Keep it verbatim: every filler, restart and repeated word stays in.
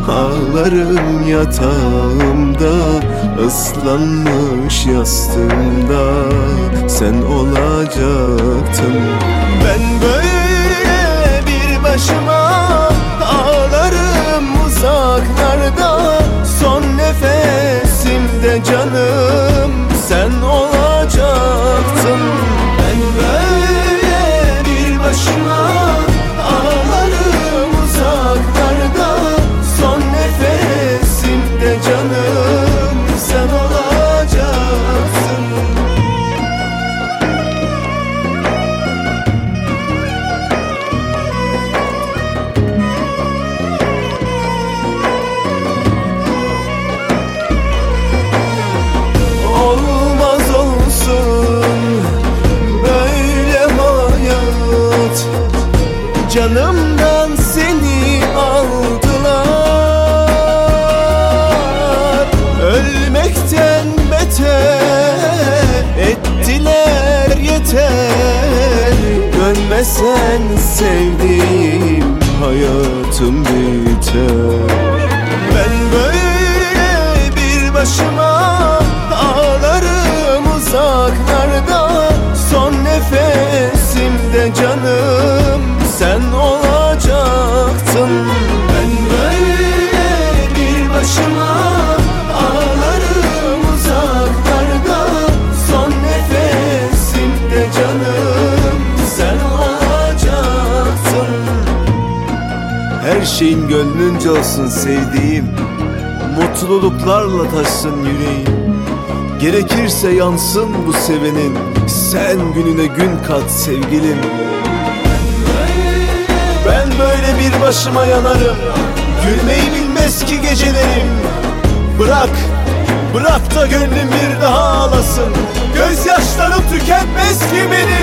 Ağlarım yatağımda, ıslanmış yastığımda sen olacaktın. Ben böyle bir başıma ağlarım uzaklarda, son nefesimde canım sen olacaktın. Ben böyle bir başıma ağlarım uzaklarda, son nefesimde canım sen olacaksın. Olmaz olsun böyle hayat, canımdan seni aldılar. Ölmekten beter ettiler yeter. Dönmesen sevdiğim hayatım biter. Ben böyle bir başıma ağlarım uzaklarda, son nefesimde canım sen olacaktın. Ben böyle bir başıma ağlarım uzaklarda, son nefesimde canım sen olacaksın. Her şeyin gönlünce olsun sevdiğim, mutluluklarla taşsın yüreğim. Gerekirse yansın bu sevenin, sen gününe gün kat sevgilim. Ben böyle bir başıma yanarım, gülmeyi bilmez ki gecelerim. Bırak, bırak da gönlüm bir daha ağlasın, gözyaşlarım tükenmez ki benim.